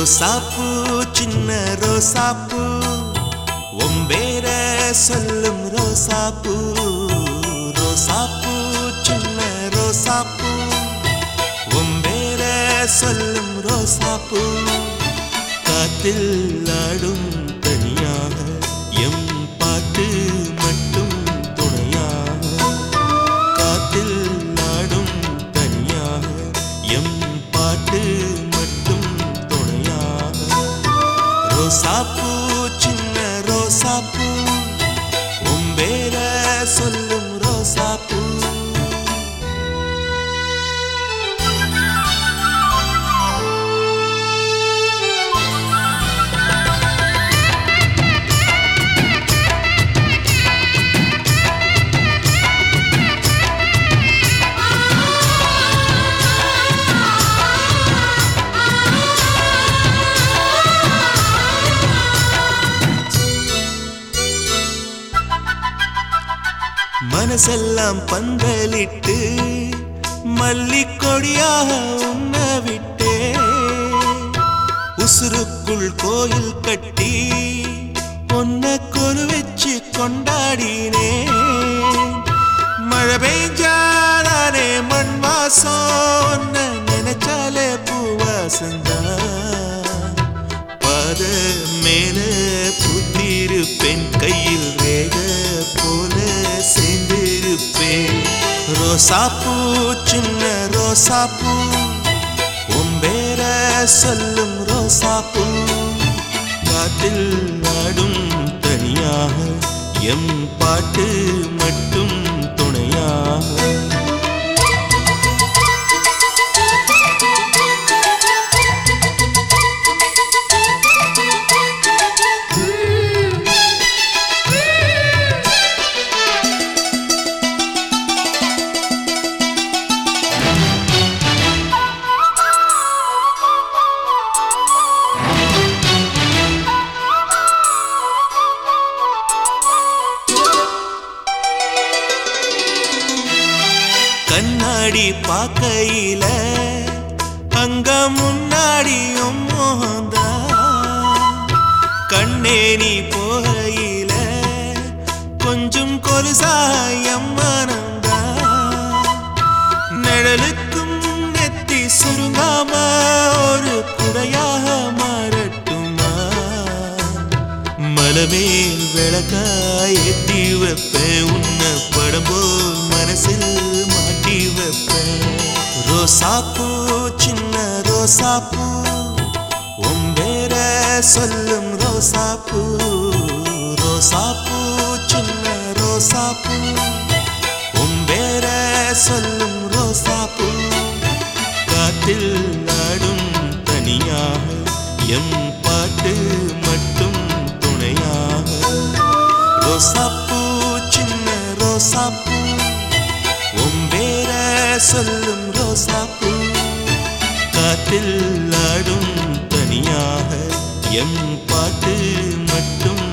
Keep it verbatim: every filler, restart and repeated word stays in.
ரோசாப்பூ சின்ன ரோசாப்பூ ஒம்பேர சொல்லும் ரோசாப்பூ ரோசாப்பூ சின்ன ரோசாப்பூ ஒம்பேர சொல்லும் ரோசாப்பூ காத்தில் ஆடும் தனியாக எம் பாட்டு மட்டும் துணையாக காத்தில் ஆடும் தனியாக எம் பாட்டு மட்டும் துணையாக ரோசாப்பூ சின்ன ரோசாப்பூ ஒம்பேர சொல்லும் ரோசாப்பூ மனசெல்லாம் பந்தலிட்டு மல்லிக்கொடியாக உண்ண விட்டே உசுருக்குள் கோயில் கட்டி பொன்ன கொரு வச்சு கொண்டாடினே மழை பெய்ஞ்சாலே மண் வாசம் நினைச்சாலே பூவாசந்தா பாத மேல புத்திருப்பேன் கையில் ரேக போல சேர்ந்திருப்பேன் ரோசாப்பூ சின்ன ரோசாப்பூ ஒம்பேர சொல்லும் ரோசாப்பூ காத்தில் ஆடும் தனியாக எம் பாட்டு மட்டும் துணையாக கண்ணாடி பாக்கையில அங்க முன்னாடியும் மோகந்தா கண்ணே நீ போகையில கொஞ்சம் கொலுசாயம் மனந்தா நிழலுக்கும் நெத்தி சுருங்காம ஒரு குடையாக மாறட்டுமா மலமேல் விளக்காய் ஏத்தி வைப்பேன் உன்ன படம் போல் மனசில் மாட்டி வைப்பேன் ரோசாப்பூ சின்ன ரோசாப்பூ ஒம்பேர சொல்லும் ரோசாப்பூ ரோசாப்பூ சின்ன ரோசாப்பூ ஒம்பேர சொல்லும் ரோசாப்பூ காத்தில் ஆடும் தனியாக எம் பாட்டு மட்டும் துணையாக ரோசாப்பூ சின்ன ரோசாப்பூ ஒம்பேர சொல்லும் ரோசாப்பூ காத்தில் ஆடும் தனியாக எம் பாட்டு மட்டும்